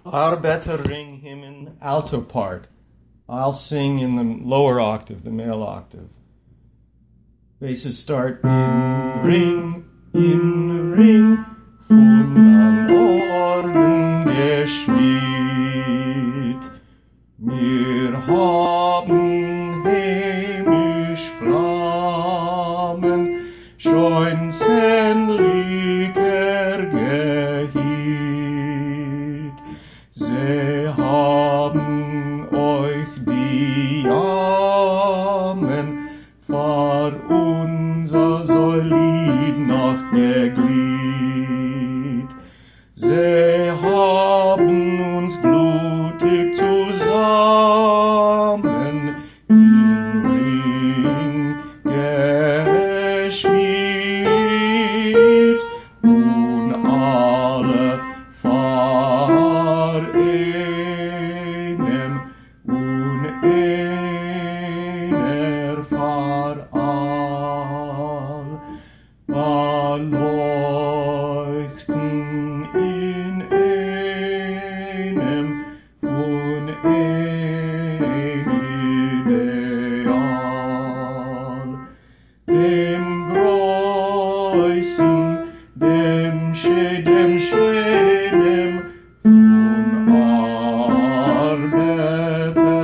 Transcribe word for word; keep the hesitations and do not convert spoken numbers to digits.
Our better ring him in alto part. I'll sing in the lower octave, the male octave. Basses start in ring, in ring, von an Orden geschmied. Wir haben heimisch Flammen, schon zähnlicher gehielt. Sie haben euch die Jammen vor unser Solid noch geglied. Sie haben uns blutig zusammen in Ring geschmied und alle vor einem und einer vor all beleuchten in einem von einem Ideal, dem Größen, dem Schä, dem Schädem von Arbeiter